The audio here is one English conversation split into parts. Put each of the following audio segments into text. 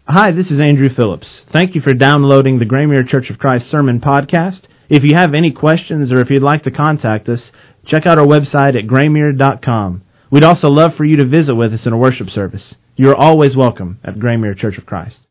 Hi, this is Andrew Phillips. Thank you for downloading the Graymuir Church of Christ Sermon Podcast. If you have any questions or if you'd like to contact us, check out our website at graymuir.com. We'd also love for you to visit with us in a worship service. You are always welcome at Graymuir Church of Christ.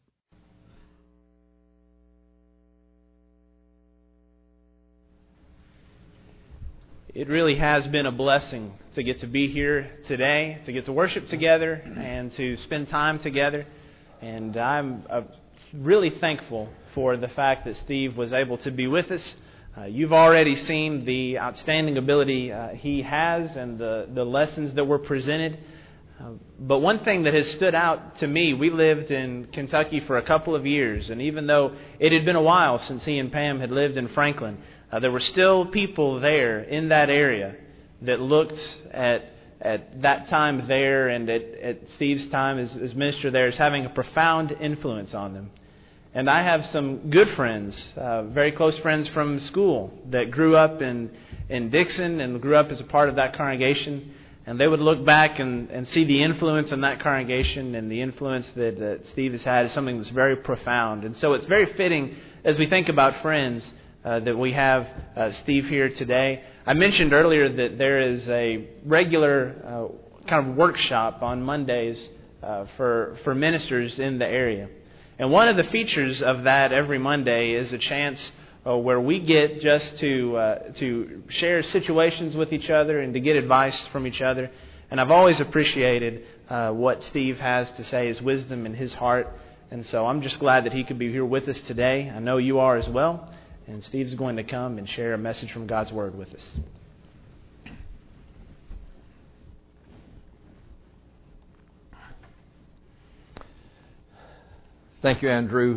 It really has been a blessing to get to be here today, to get to worship together, and to spend time together. And I'm really thankful for the fact that Steve was able to be with us. You've already seen the outstanding ability he has and the lessons that were presented. But one thing that has stood out to me, we lived in Kentucky for a couple of years, and even though it had been a while since he and Pam had lived in Franklin, there were still people there in that area that looked at that time there and at Steve's time as minister there as having a profound influence on them. And I have some good friends, very close friends from school that grew up in Dixon and grew up as a part of that congregation. And they would look back and see the influence in that congregation, and the influence that Steve has had is something that's very profound. And so it's very fitting as we think about friends that we have Steve here today. I mentioned earlier that there is a regular kind of workshop on Mondays for ministers in the area. And one of the features of that every Monday is a chance where we get just to share situations with each other and to get advice from each other. And I've always appreciated what Steve has to say, his wisdom and his heart. And so I'm just glad that he could be here with us today. I know you are as well. And Steve's going to come and share a message from God's Word with us. Thank you, Andrew.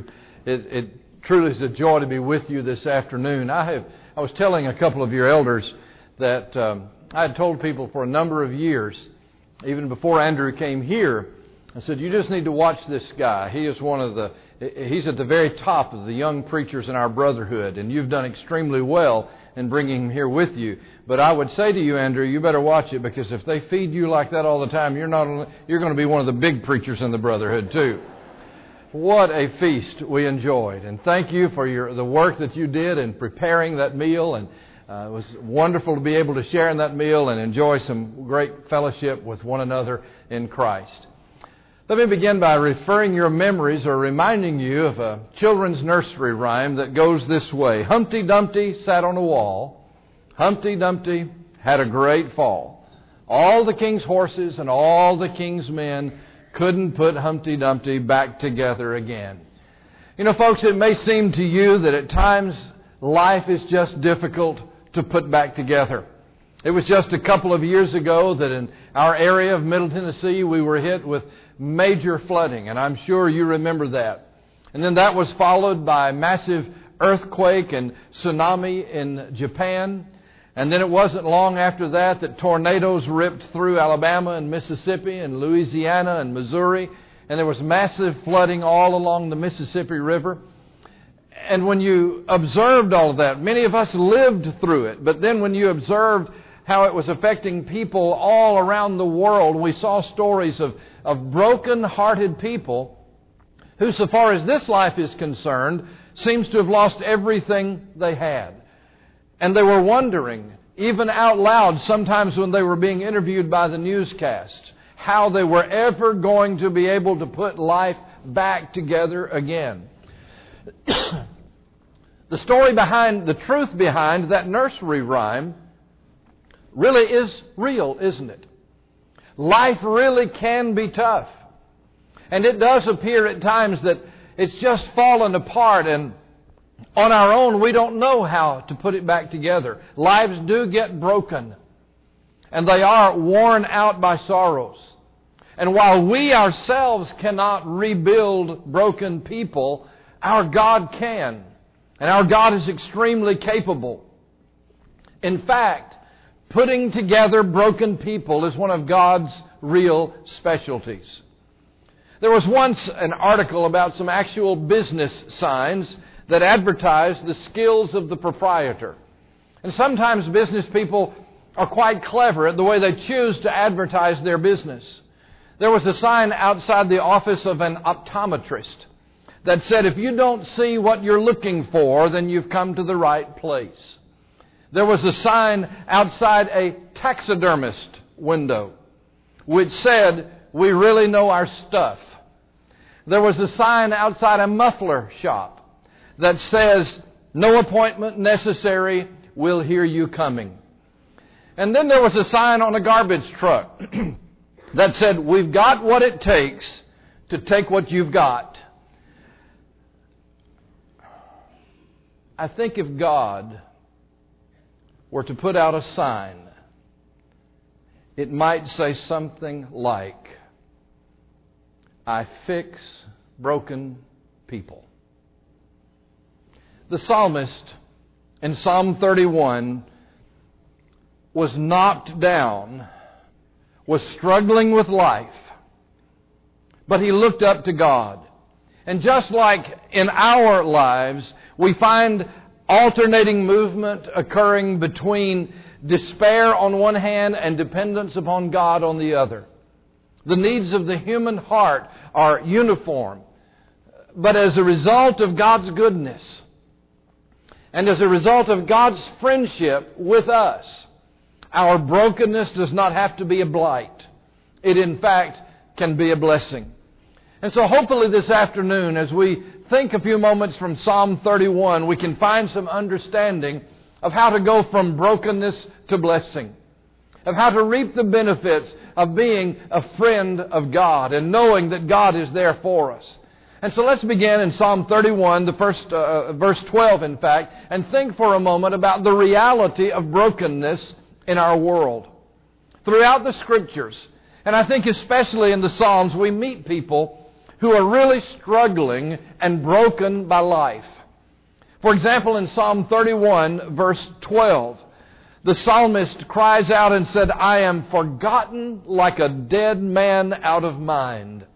It truly is a joy to be with you this afternoon. I was telling a couple of your elders that I had told people for a number of years, even before Andrew came here, I said, you just need to watch this guy. He is he's at the very top of the young preachers in our brotherhood, and you've done extremely well in bringing him here with you. But I would say to you, Andrew, you better watch it, because if they feed you like that all the time, you're going to be one of the big preachers in the brotherhood too. What a feast we enjoyed. And thank you for the work that you did in preparing that meal. And it was wonderful to be able to share in that meal and enjoy some great fellowship with one another in Christ. Let me begin by referring your memories or reminding you of a children's nursery rhyme that goes this way. Humpty Dumpty sat on a wall. Humpty Dumpty had a great fall. All the king's horses and all the king's men couldn't put Humpty Dumpty back together again. You know, folks, it may seem to you that at times life is just difficult to put back together. It was just a couple of years ago that in our area of Middle Tennessee we were hit with major flooding, and I'm sure you remember that. And then that was followed by a massive earthquake and tsunami in Japan. And then it wasn't long after that tornadoes ripped through Alabama and Mississippi and Louisiana and Missouri. And there was massive flooding all along the Mississippi River. And when you observed all of that, many of us lived through it. But then when you observed how it was affecting people all around the world, we saw stories of broken-hearted people who, so far as this life is concerned, seems to have lost everything they had. And they were wondering, even out loud, sometimes when they were being interviewed by the newscasts, how they were ever going to be able to put life back together again. The truth behind that nursery rhyme really is real, isn't it? Life really can be tough. And it does appear at times that it's just fallen apart, and on our own we don't know how to put it back together. Lives do get broken, and they are worn out by sorrows. And while we ourselves cannot rebuild broken people, our God can. And our God is extremely capable. In fact, putting together broken people is one of God's real specialties. There was once an article about some actual business signs that advertised the skills of the proprietor. And sometimes business people are quite clever at the way they choose to advertise their business. There was a sign outside the office of an optometrist that said, if you don't see what you're looking for, then you've come to the right place. There was a sign outside a taxidermist window which said, we really know our stuff. There was a sign outside a muffler shop that says, no appointment necessary, we'll hear you coming. And then there was a sign on a garbage truck that said, we've got what it takes to take what you've got. I think if God were to put out a sign, it might say something like, I fix broken people. The psalmist in Psalm 31 was knocked down, was struggling with life, but he looked up to God. And just like in our lives, we find alternating movement occurring between despair on one hand and dependence upon God on the other. The needs of the human heart are uniform. But as a result of God's goodness and as a result of God's friendship with us, our brokenness does not have to be a blight. It, in fact, can be a blessing. And so hopefully this afternoon, as we think a few moments from Psalm 31, we can find some understanding of how to go from brokenness to blessing, of how to reap the benefits of being a friend of God and knowing that God is there for us. And so let's begin in Psalm 31, the first verse 12, in fact, and think for a moment about the reality of brokenness in our world. Throughout the Scriptures, and I think especially in the Psalms, we meet people who are really struggling and broken by life. For example, in Psalm 31, verse 12, the psalmist cries out and said, I am forgotten like a dead man out of mind.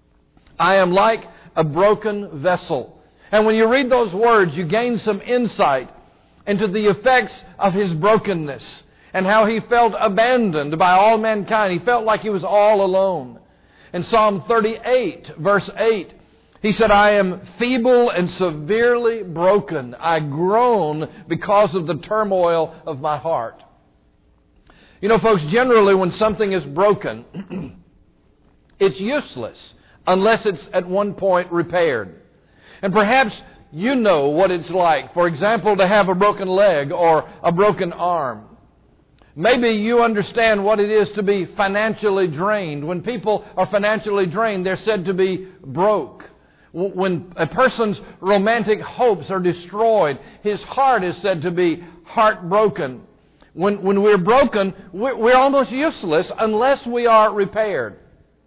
I am like a broken vessel. And when you read those words, you gain some insight into the effects of his brokenness and how he felt abandoned by all mankind. He felt like he was all alone. In Psalm 38, verse 8, he said, I am feeble and severely broken. I groan because of the turmoil of my heart. You know, folks, generally when something is broken, it's useless unless it's at one point repaired. And perhaps you know what it's like, for example, to have a broken leg or a broken arm. Maybe you understand what it is to be financially drained. When people are financially drained, they're said to be broke. When a person's romantic hopes are destroyed, his heart is said to be heartbroken. When we're broken, we're almost useless unless we are repaired.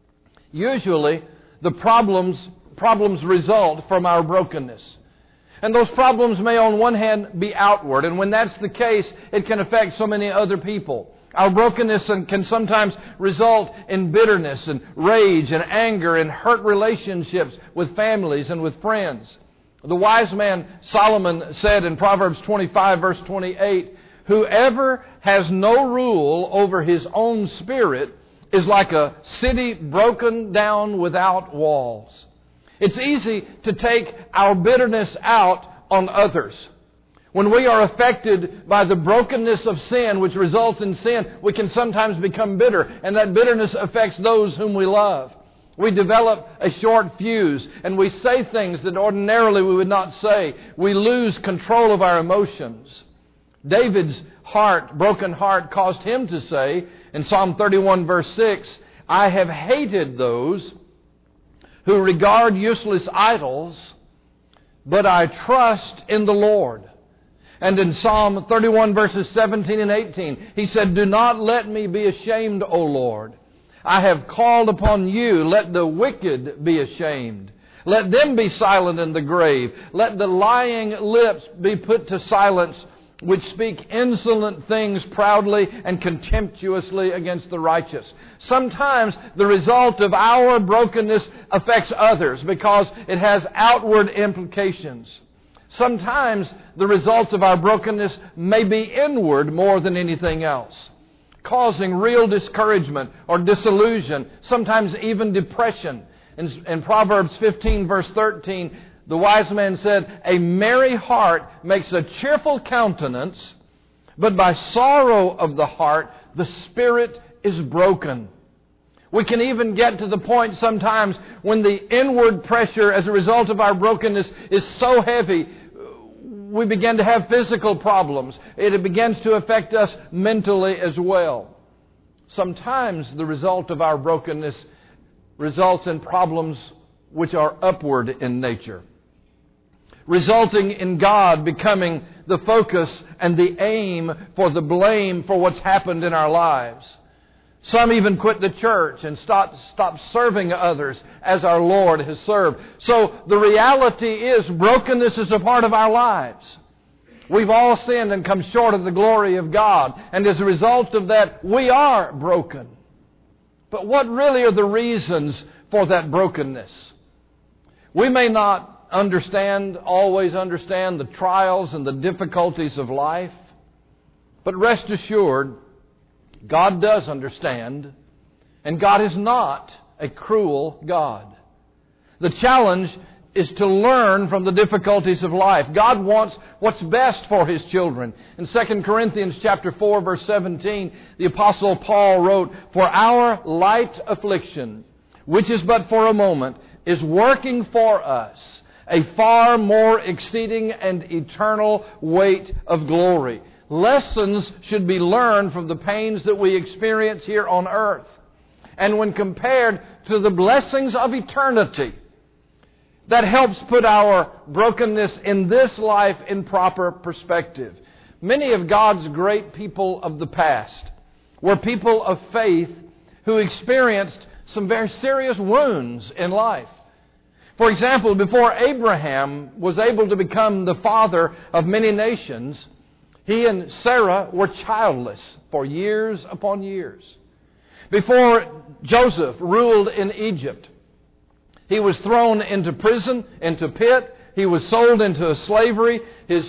Usually, the problems result from our brokenness. And those problems may on one hand be outward, and when that's the case, it can affect so many other people. Our brokenness can sometimes result in bitterness and rage and anger and hurt relationships with families and with friends. The wise man Solomon said in Proverbs 25 verse 28, whoever has no rule over his own spirit is like a city broken down without walls. It's easy to take our bitterness out on others. When we are affected by the brokenness of sin, which results in sin, we can sometimes become bitter, and that bitterness affects those whom we love. We develop a short fuse, and we say things that ordinarily we would not say. We lose control of our emotions. David's broken heart, caused him to say in Psalm 31 verse 6, I have hated those who regard useless idols, but I trust in the Lord. And in Psalm 31 verses 17 and 18, he said, do not let me be ashamed, O Lord. I have called upon you. Let the wicked be ashamed. Let them be silent in the grave. Let the lying lips be put to silence, which speak insolent things proudly and contemptuously against the righteous. Sometimes the result of our brokenness affects others because it has outward implications. Sometimes the results of our brokenness may be inward more than anything else. causing real discouragement or disillusion, sometimes even depression. In Proverbs 15, verse 13, the wise man said, "A merry heart makes a cheerful countenance, but by sorrow of the heart the spirit is broken." We can even get to the point sometimes when the inward pressure as a result of our brokenness is so heavy, we begin to have physical problems. It begins to affect us mentally as well. Sometimes the result of our brokenness results in problems which are upward in nature, resulting in God becoming the focus and the aim for the blame for what's happened in our lives. Some even quit the church and stop serving others as our Lord has served. So the reality is brokenness is a part of our lives. We've all sinned and come short of the glory of God. And as a result of that, we are broken. But what really are the reasons for that brokenness? We may not always understand the trials and the difficulties of life, but rest assured, God does understand, and God is not a cruel God. The challenge is to learn from the difficulties of life. God wants what's best for His children. In 2 Corinthians chapter 4, verse 17, the Apostle Paul wrote, "For our light affliction, which is but for a moment, is working for us a far more exceeding and eternal weight of glory." Lessons should be learned from the pains that we experience here on earth. And when compared to the blessings of eternity, that helps put our brokenness in this life in proper perspective. Many of God's great people of the past were people of faith who experienced some very serious wounds in life. For example, before Abraham was able to become the father of many nations, he and Sarah were childless for years upon years. Before Joseph ruled in Egypt, he was thrown into prison, into pit. He was sold into slavery,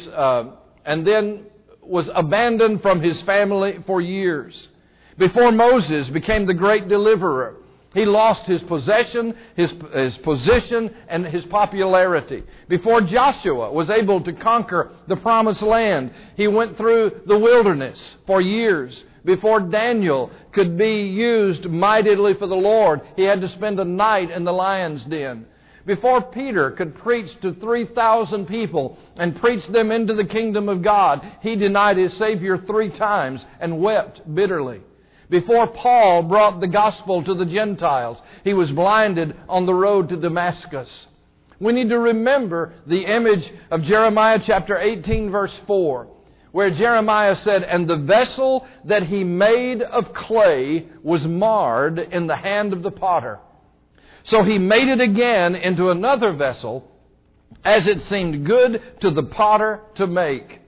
and then was abandoned from his family for years. Before Moses became the great deliverer, he lost his possession, his position, and his popularity. Before Joshua was able to conquer the promised land, he went through the wilderness for years. Before Daniel could be used mightily for the Lord, he had to spend a night in the lion's den. Before Peter could preach to 3,000 people and preach them into the kingdom of God, he denied his Savior 3 times and wept bitterly. Before Paul brought the gospel to the Gentiles, he was blinded on the road to Damascus. We need to remember the image of Jeremiah chapter 18, verse 4, where Jeremiah said, "And the vessel that he made of clay was marred in the hand of the potter. So he made it again into another vessel, as it seemed good to the potter to make."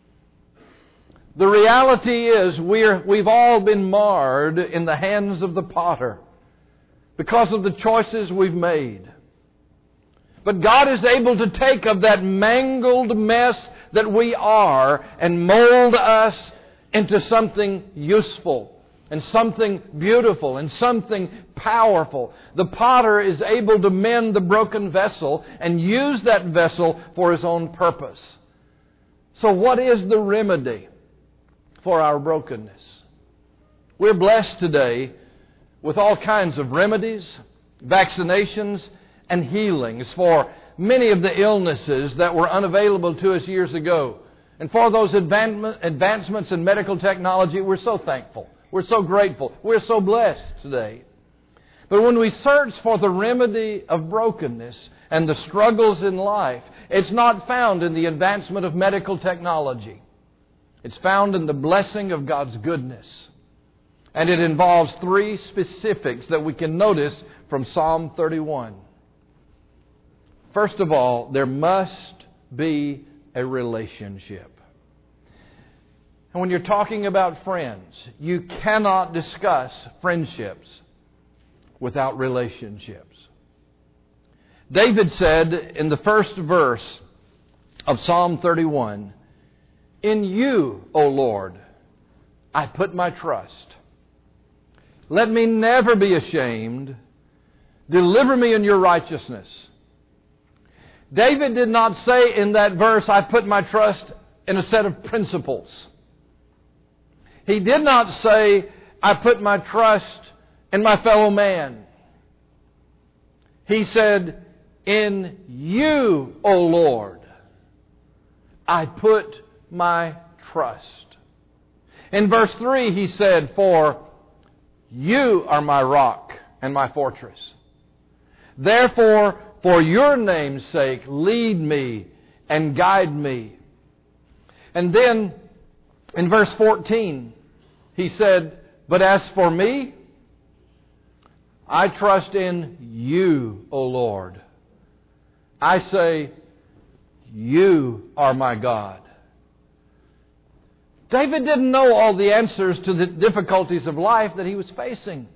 The reality is we've all been marred in the hands of the potter because of the choices we've made. But God is able to take of that mangled mess that we are and mold us into something useful and something beautiful and something powerful. The potter is able to mend the broken vessel and use that vessel for His own purpose. So what is the remedy for our brokenness? We're blessed today with all kinds of remedies, vaccinations, and healings for many of the illnesses that were unavailable to us years ago. And for those advancements in medical technology, we're so thankful. We're so grateful. We're so blessed today. But when we search for the remedy of brokenness and the struggles in life, it's not found in the advancement of medical technology. It's found in the blessing of God's goodness. And it involves 3 specifics that we can notice from Psalm 31. First of all, there must be a relationship. And when you're talking about friends, you cannot discuss friendships without relationships. David said in the first verse of Psalm 31, "In You, O Lord, I put my trust." Let me never be ashamed. Deliver me in your righteousness. David did not say in that verse, I put my trust in a set of principles. He did not say, I put my trust in my fellow man. He said, in you, O Lord, I put my trust. In verse 3 he said, for you are my rock and my fortress. Therefore, for your name's sake, lead me and guide me. And then in verse 14 he said, but as for me, I trust in you, O Lord. I say, you are my God. David didn't know all the answers to the difficulties of life that he was facing.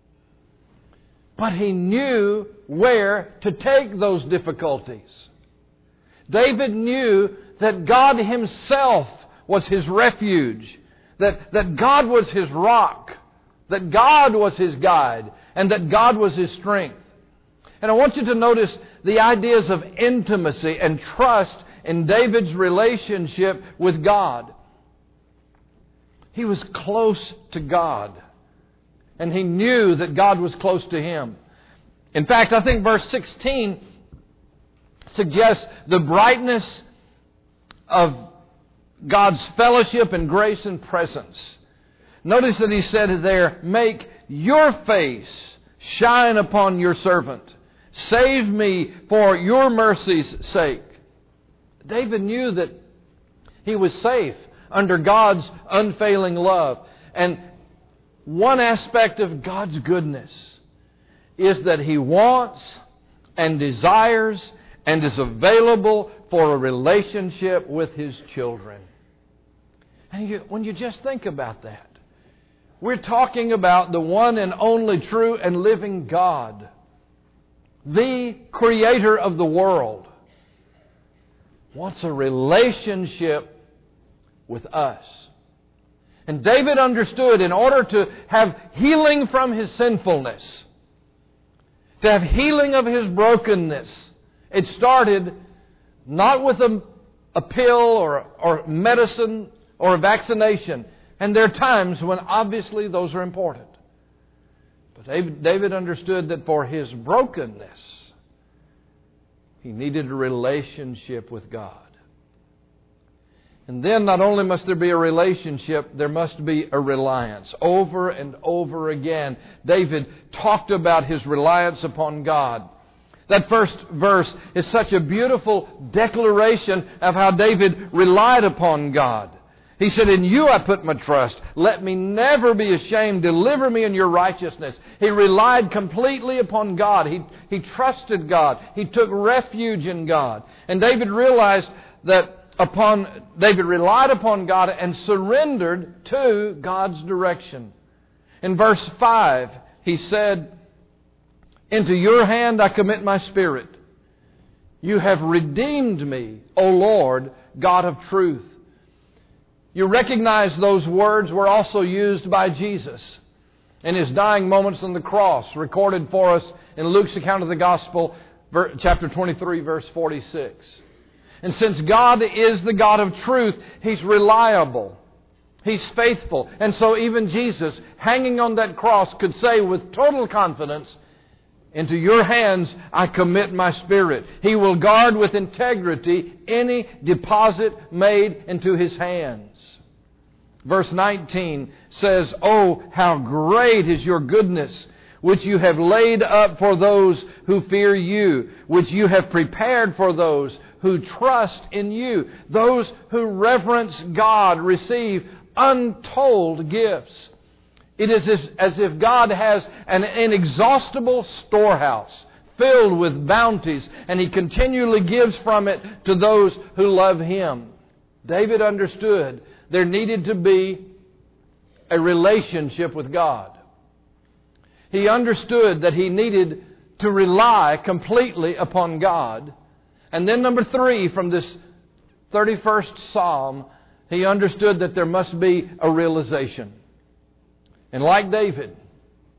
But he knew where to take those difficulties. David knew that God Himself was his refuge, that God was his rock, that God was his guide, and that God was his strength. And I want you to notice the ideas of intimacy and trust in David's relationship with God. He was close to God, and he knew that God was close to him. In fact, I think verse 16 suggests the brightness of God's fellowship and grace and presence. Notice that he said there, make your face shine upon your servant. Save me for your mercy's sake. David knew that he was safe under God's unfailing love. And one aspect of God's goodness is that He wants and desires and is available for a relationship with His children. And when you just think about that, we're talking about the one and only true and living God, the Creator of the world, wants a relationship with us. And David understood in order to have healing from his sinfulness, to have healing of his brokenness, it started not with a pill or medicine or a vaccination. And there are times when obviously those are important. But David understood that for his brokenness, he needed a relationship with God. And then not only must there be a relationship, there must be a reliance. Over and over again, David talked about his reliance upon God. That first verse is such a beautiful declaration of how David relied upon God. He said, in you I put my trust. Let me never be ashamed. Deliver me in your righteousness. He relied completely upon God. He trusted God. He took refuge in God. And David realized that David relied upon God and surrendered to God's direction. In verse 5, he said, into your hand I commit my spirit. You have redeemed me, O Lord, God of truth. You recognize those words were also used by Jesus in His dying moments on the cross, recorded for us in Luke's account of the Gospel, chapter 23, verse 46. And since God is the God of truth, He's reliable. He's faithful. And so even Jesus, hanging on that cross, could say with total confidence, into your hands I commit my spirit. He will guard with integrity any deposit made into His hands. Verse 19 says, oh, how great is your goodness, which you have laid up for those who fear you, which you have prepared for those who trust in you. Those who reverence God receive untold gifts. It is as if God has an inexhaustible storehouse filled with bounties, and He continually gives from it to those who love Him. David understood there needed to be a relationship with God. He understood that he needed to rely completely upon God. And then number 3, from this 31st Psalm, he understood that there must be a realization. And like David,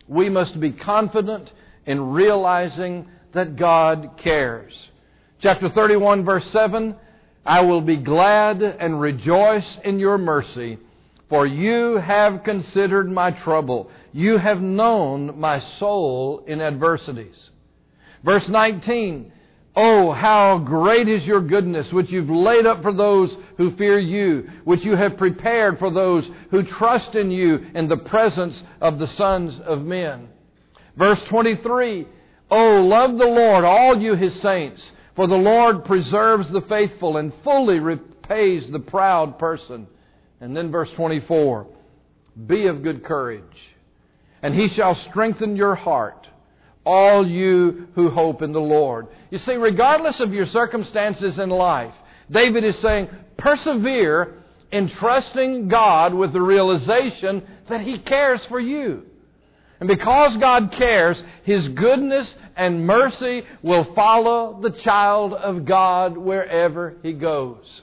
we must be confident in realizing that God cares. Chapter 31, verse 7, I will be glad and rejoice in your mercy, for you have considered my trouble. You have known my soul in adversities. Verse 19, oh, how great is your goodness, which you've laid up for those who fear you, which you have prepared for those who trust in you in the presence of the sons of men. Verse 23, oh, love the Lord, all you His saints, for the Lord preserves the faithful and fully repays the proud person. And then verse 24, be of good courage, and He shall strengthen your heart, all you who hope in the Lord. You see, regardless of your circumstances in life, David is saying, persevere in trusting God with the realization that He cares for you. And because God cares, His goodness and mercy will follow the child of God wherever he goes.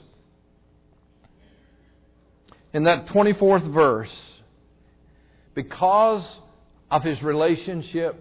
In that 24th verse, because of his relationship,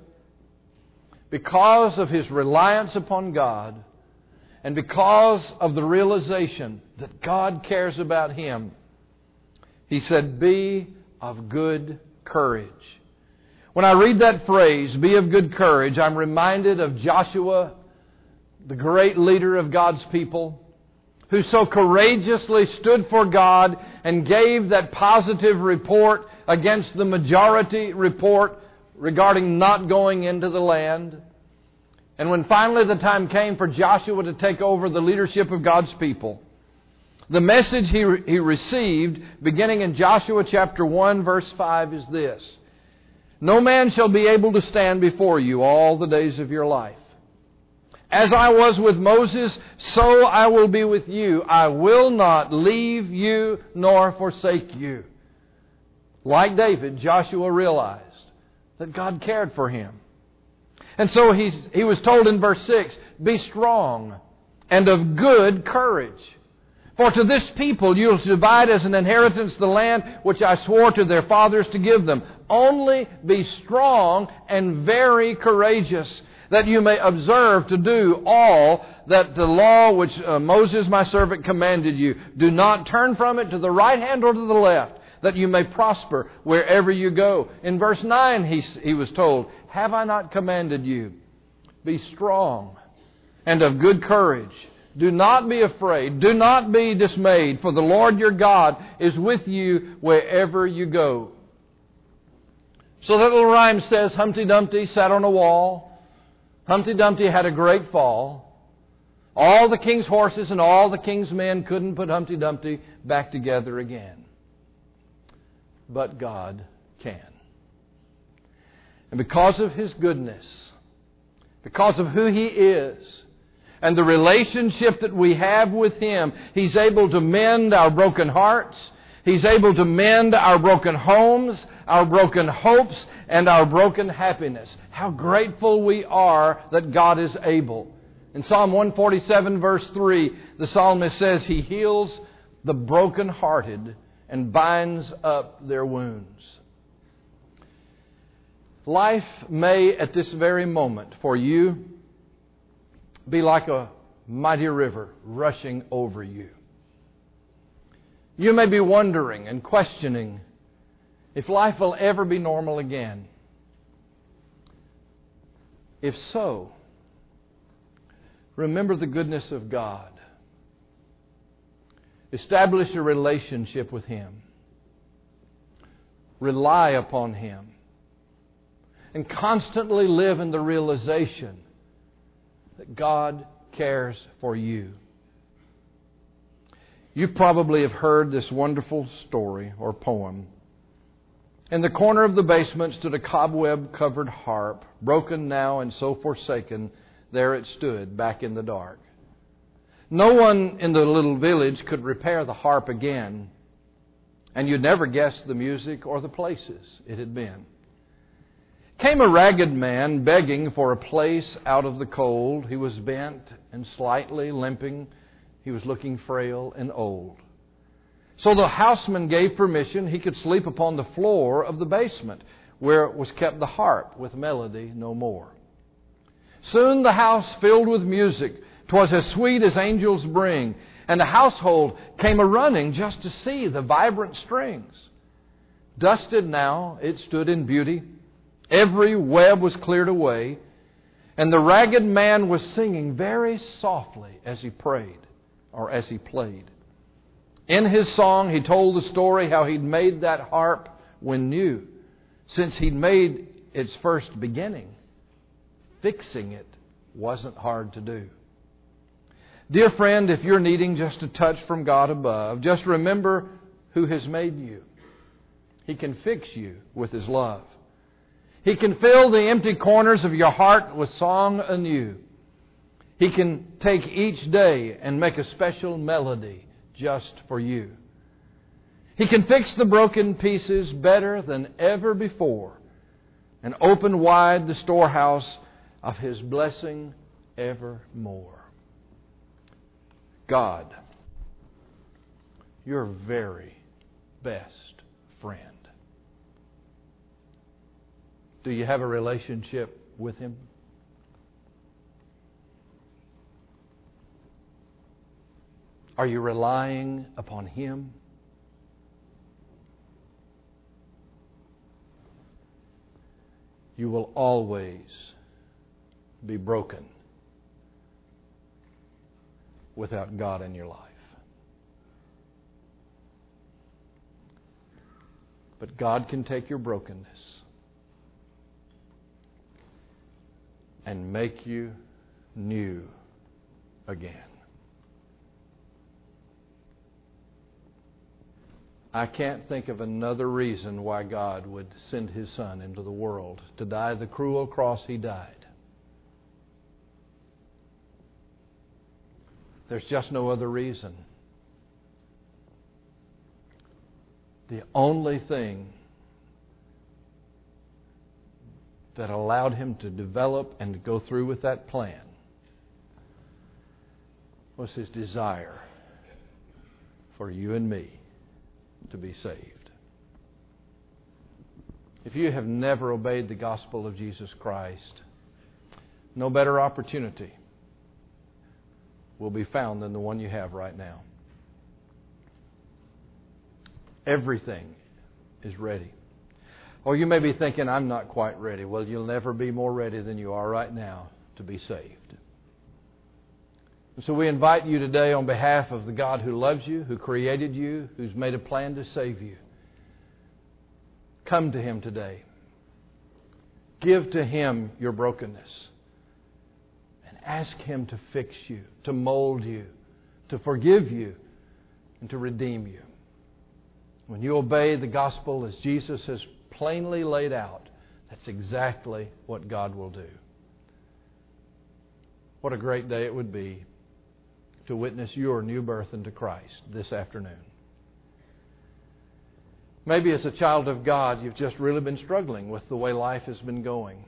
because of his reliance upon God, and because of the realization that God cares about him, he said, be of good courage. When I read that phrase, be of good courage, I'm reminded of Joshua, the great leader of God's people, who so courageously stood for God and gave that positive report against the majority report regarding not going into the land. And when finally the time came for Joshua to take over the leadership of God's people, the message he received, beginning in Joshua chapter 1, verse 5, is this: no man shall be able to stand before you all the days of your life. As I was with Moses, so I will be with you. I will not leave you nor forsake you. Like David, Joshua realized that God cared for him. And so he was told in verse 6, be strong and of good courage. For to this people you will divide as an inheritance the land which I swore to their fathers to give them. Only be strong and very courageous, that you may observe to do all that the law which Moses my servant commanded you. Do not turn from it to the right hand or to the left, that you may prosper wherever you go. In verse 9 he was told, have I not commanded you? Be strong and of good courage. Do not be afraid. Do not be dismayed, for the Lord your God is with you wherever you go. So that little rhyme says, Humpty Dumpty sat on a wall. Humpty Dumpty had a great fall. All the king's horses and all the king's men couldn't put Humpty Dumpty back together again. But God can. And because of His goodness, because of who He is, and the relationship that we have with Him, He's able to mend our broken hearts. He's able to mend our broken homes, our broken hopes, and our broken happiness. How grateful we are that God is able. In Psalm 147, verse 3, the psalmist says, He heals the brokenhearted and binds up their wounds. Life may, at this very moment, for you, be like a mighty river rushing over you. You may be wondering and questioning if life will ever be normal again. If so, remember the goodness of God. Establish a relationship with Him. Rely upon Him. And constantly live in the realization that God cares for you. You probably have heard this wonderful story or poem. In the corner of the basement stood a cobweb-covered harp, broken now and so forsaken, there it stood back in the dark. No one in the little village could repair the harp again, and you'd never guess the music or the places it had been. Came a ragged man begging for a place out of the cold. He was bent and slightly limping. He was looking frail and old. So the houseman gave permission he could sleep upon the floor of the basement, where was kept the harp with melody no more. Soon the house filled with music, 'twas as sweet as angels bring, and the household came a-running just to see the vibrant strings. Dusted now, it stood in beauty. Every web was cleared away, and the ragged man was singing very softly as he prayed, or as he played. In his song, he told the story how he'd made that harp when new, since he'd made its first beginning. Fixing it wasn't hard to do. Dear friend, if you're needing just a touch from God above, just remember who has made you. He can fix you with His love. He can fill the empty corners of your heart with song anew. He can take each day and make a special melody just for you. He can fix the broken pieces better than ever before and open wide the storehouse of His blessing evermore. God, your very best friend. Do you have a relationship with Him? Are you relying upon Him? You will always be broken without God in your life. But God can take your brokenness and make you new again. I can't think of another reason why God would send His Son into the world to die the cruel cross He died. There's just no other reason. The only thing that allowed Him to develop and to go through with that plan was His desire for you and me to be saved. If you have never obeyed the gospel of Jesus Christ, no better opportunity will be found than the one you have right now. Everything is ready. Or you may be thinking, I'm not quite ready. Well, you'll never be more ready than you are right now to be saved. And so we invite you today on behalf of the God who loves you, who created you, who's made a plan to save you. Come to Him today. Give to Him your brokenness. And ask Him to fix you, to mold you, to forgive you, and to redeem you. When you obey the gospel as Jesus has plainly laid out, that's exactly what God will do. What a great day it would be to witness your new birth into Christ this afternoon. Maybe as a child of God, you've just really been struggling with the way life has been going.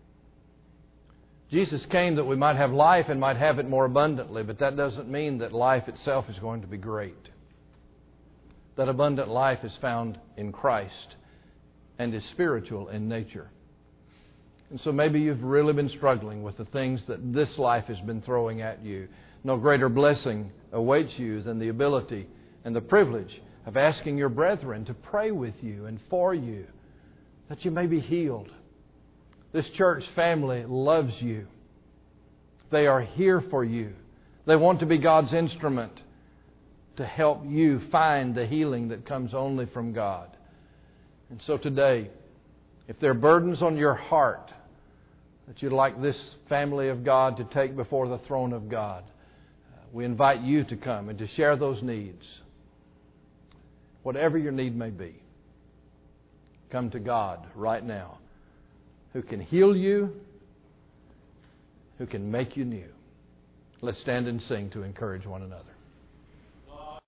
Jesus came that we might have life and might have it more abundantly, but that doesn't mean that life itself is going to be great. That abundant life is found in Christ and is spiritual in nature. And so maybe you've really been struggling with the things that this life has been throwing at you. No greater blessing awaits you than the ability and the privilege of asking your brethren to pray with you and for you, that you may be healed. This church family loves you. They are here for you. They want to be God's instrument to help you find the healing that comes only from God. And so today, if there are burdens on your heart that you'd like this family of God to take before the throne of God, we invite you to come and to share those needs. Whatever your need may be, come to God right now, who can heal you, who can make you new. Let's stand and sing to encourage one another.